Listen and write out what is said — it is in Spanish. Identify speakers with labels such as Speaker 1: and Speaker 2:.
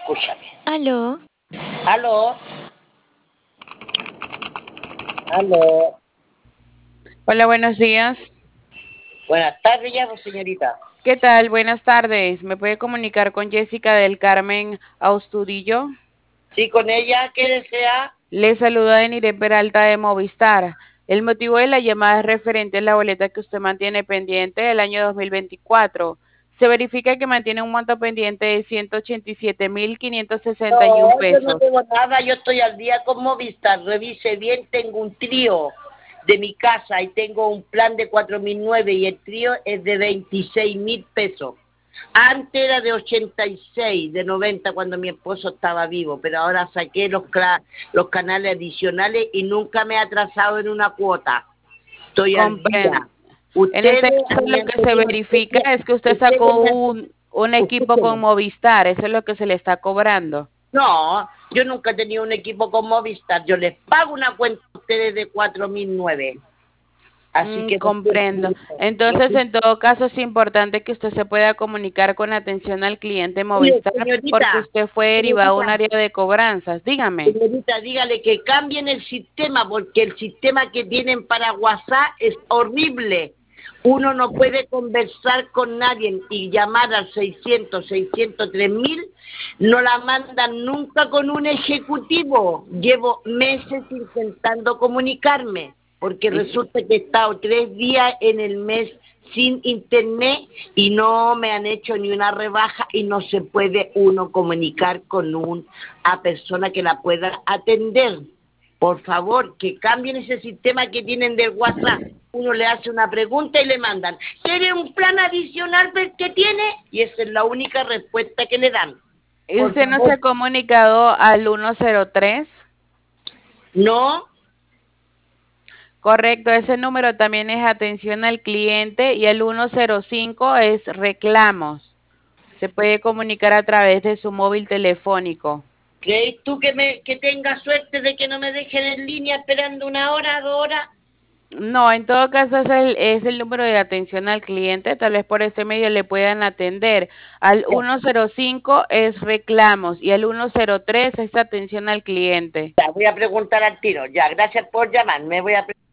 Speaker 1: Escúchame.
Speaker 2: Aló,
Speaker 1: Aló, aló.
Speaker 2: hola, buenos días.
Speaker 1: Buenas tardes ya, pues, señorita.
Speaker 2: ¿Qué tal? Buenas tardes. ¿Me puede comunicar con Jessica del Carmen Austudillo?
Speaker 1: Sí, con ella, ¿qué desea?
Speaker 2: Le saluda Denire Peralta de Movistar. El motivo de la llamada es referente a la boleta que usted mantiene pendiente del año 2024. Se verifica que mantiene un monto pendiente de 187.561
Speaker 1: No, yo no
Speaker 2: pesos.
Speaker 1: tengo nada, yo estoy al día con Movistar. Revise bien, tengo un trío de mi casa y tengo un plan de 4.009 y el trío es de 26.000 pesos. Antes era de 86, de 90 cuando mi esposo estaba vivo, pero ahora saqué los canales adicionales y nunca me he atrasado en una cuota. Estoy al
Speaker 2: Comprendo.
Speaker 1: día.
Speaker 2: En este
Speaker 1: Ustedes
Speaker 2: caso
Speaker 1: me
Speaker 2: lo
Speaker 1: han
Speaker 2: que se
Speaker 1: tenido,
Speaker 2: verifica es que usted
Speaker 1: ustedes
Speaker 2: sacó
Speaker 1: me han,
Speaker 2: un equipo con
Speaker 1: escúcheme.
Speaker 2: Movistar, eso es lo que se le está cobrando.
Speaker 1: No, yo nunca he tenido un equipo con Movistar. Yo les pago una cuenta a ustedes de 4.009. Así que no
Speaker 2: Comprendo. Entonces, en todo caso, es importante que usted se pueda comunicar con atención al cliente
Speaker 1: Mire,
Speaker 2: Movistar porque
Speaker 1: señorita,
Speaker 2: usted fue derivado a un
Speaker 1: señorita,
Speaker 2: área de cobranzas. Dígame.
Speaker 1: señorita, dígale que cambien el sistema porque el sistema que tienen para WhatsApp es horrible. Uno no puede conversar con nadie y llamar al 600, 603.000, no la mandan nunca con un ejecutivo. Llevo meses intentando comunicarme porque
Speaker 2: Y-
Speaker 1: resulta que he estado 3 días en el mes sin internet y no me han hecho ni una rebaja y no se puede uno comunicar con una persona que la pueda atender. Por favor, que cambien ese sistema que tienen del WhatsApp. Uno le hace una pregunta y le mandan, ¿quiere un plan adicional del que tiene? Y esa es la única respuesta que le dan.
Speaker 2: ¿Y
Speaker 1: Por
Speaker 2: usted no se
Speaker 1: favor,
Speaker 2: ha comunicado al 103?
Speaker 1: no.
Speaker 2: Correcto, ese número también es atención al cliente y el 105 es reclamos. Se puede comunicar a través de su móvil telefónico.
Speaker 1: ¿Crees tú que tenga suerte de que no me dejen en línea esperando 1 hora, 2 horas?
Speaker 2: No, en todo caso es el número de atención al cliente, tal vez por ese medio le puedan atender. Al 105 es reclamos y al 103 es atención al cliente.
Speaker 1: Ya, voy a preguntar al tiro. Ya, gracias por llamarme. Voy a